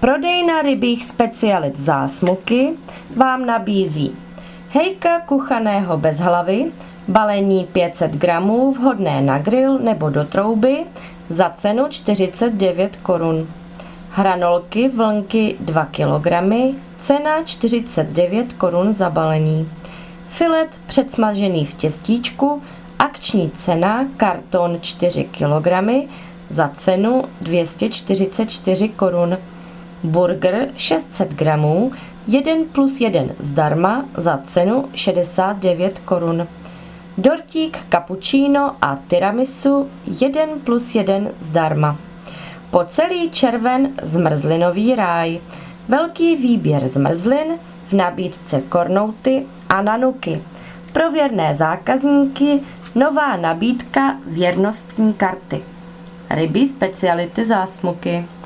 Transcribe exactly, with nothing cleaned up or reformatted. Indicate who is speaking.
Speaker 1: Prodejna rybích specialit Zásmuky vám nabízí hejka kuchaného bez hlavy, balení pět set gramů, vhodné na grill nebo do trouby za cenu čtyřicet devět korun. Hranolky vlnky dva kilogramy, cena čtyřicet devět korun za balení. Filet předsmažený v těstíčku, akční cena karton čtyři kilogramy za cenu dvě stě čtyřicet čtyři korun. Burger šest set gramů, jeden plus jeden zdarma za cenu šedesát devět korun. Dortík cappuccino a tiramisu jeden plus jeden zdarma. Po celý červen zmrzlinový ráj. Velký výběr zmrzlin, v nabídce kornouty a nanuky. Pro věrné zákazníky nová nabídka věrnostní karty. Rybí speciality Zásmuky.